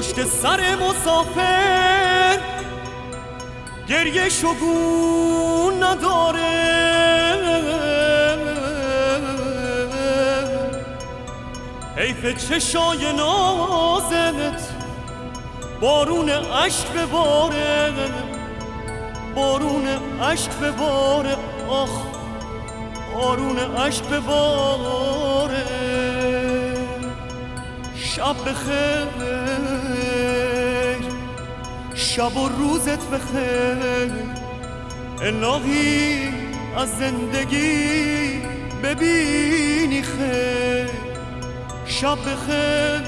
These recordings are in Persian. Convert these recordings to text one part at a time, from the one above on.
پشت سر مسافر گریه شگون نداره، حیف چشای نازت بارون عشق بباره، بارون عشق بباره، آخ بارون عشق بباره. شب بخیر، شب و روزت بخیر، الهی از زندگی ببینی خیر. شب بخیر،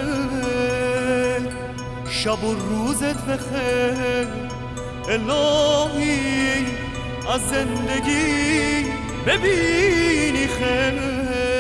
شب و روزت بخیر، الهی از زندگی ببینی خیر.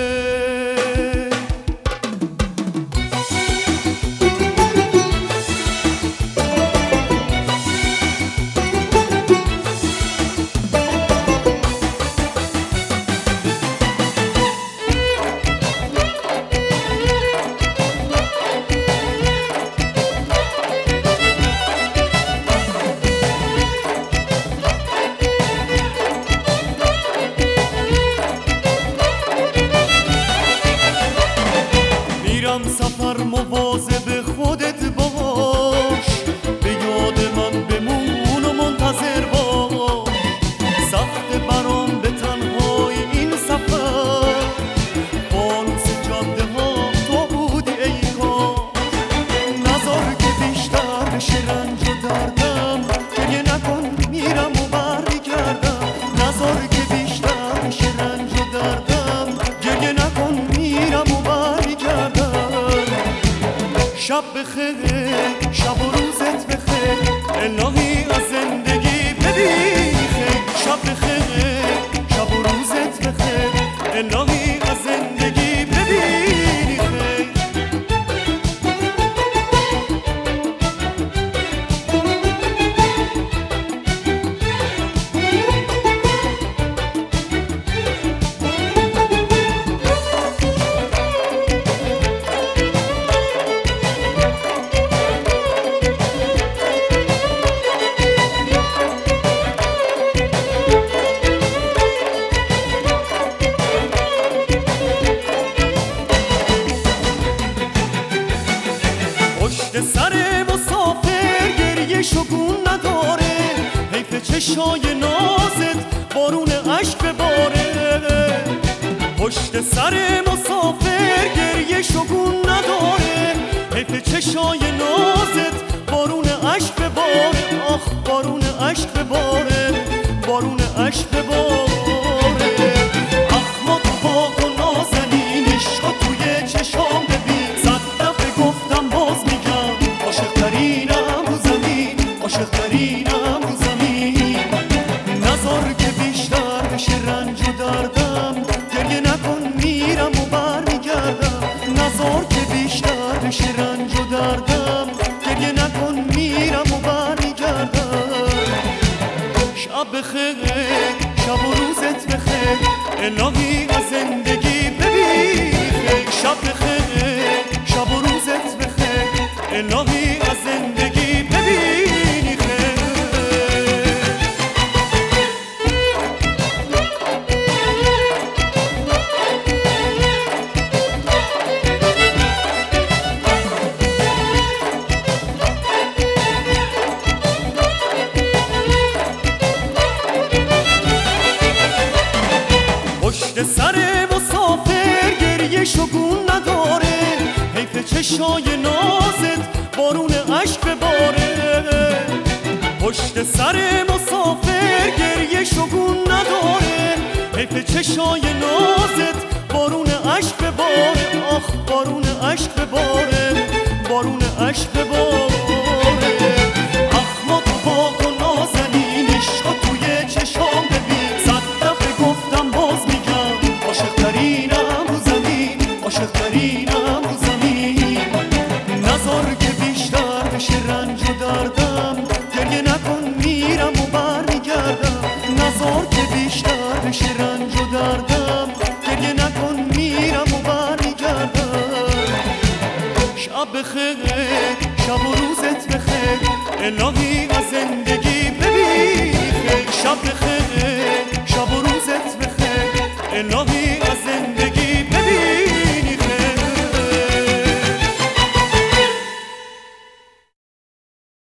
سفر مواظب خودت باش، به یاد من بمون و منتظر باش. سخت برام به تنهای این سفر، فانوس جاده ها تو بودی ای کاش. نذار که بیشتر بشه رنج و دردم، گریه نکن میرم و برمیگردم. نذار که بیشتر بشه رنج و دردم، گریه نکن میرم و برمیگردم. شب بخیر، شب و روزت بخیر، الهی از زندگی ببینی خیر. شب بخیر، شب و روزت بخیر، الهی از زندگی ببینی خیر. سر مسافر گریه شگون نداره، حیف چشای نازت بارون عشق بباره. پشت سر مسافر گریه شگون نداره، حیف چشای نازت بارون عشق بباره، آخ بارون عشق بباره، بارون عشق بباره. اخما تو پاک و نازنینش رو توی چشام ببین، صد دفعه گفتم باز میگم، عاشق‌ترینم رو زمین، عاشق‌ترینم رو زمین. نذار که بیشتر بشه رنج و دردم، گریه نکن میرم و برمیگردم. نذار که بیشتر بشه رنج و دردم، گریه نکن میرم و برمیگردم. شب بخیر، شب و روزت بخیر، الهی از زندگی ببینی خیر. شب بخیر، شب و روزت بخیر، الهی از زندگی ببینی خیر. پشت سر مسافر گریه شگون نداره، حیف چشای نازت بارون عشق بباره. پشت سر مسافر گریه شگون نداره، حیف چشای نازت بارون عشق بباره، آخ بارون عشق بباره، بارون عشق بباره. اخما تو پاک و نازنینش رو توی چشام ببین، صد دفعه گفتم باز میگم، عاشق‌ترینم رو زمین، عاشق‌ترینم رو زمین. نذار که بیشتر بشه رنج و دردم، گریه نکن میرم و برمیگردم. نذار که بیشتر بشه رنج و دردم، گریه نکن میرم و برمیگردم. شب بخیر، شب و روزت بخیر الهی از زندگی ببین خیر شب بخیر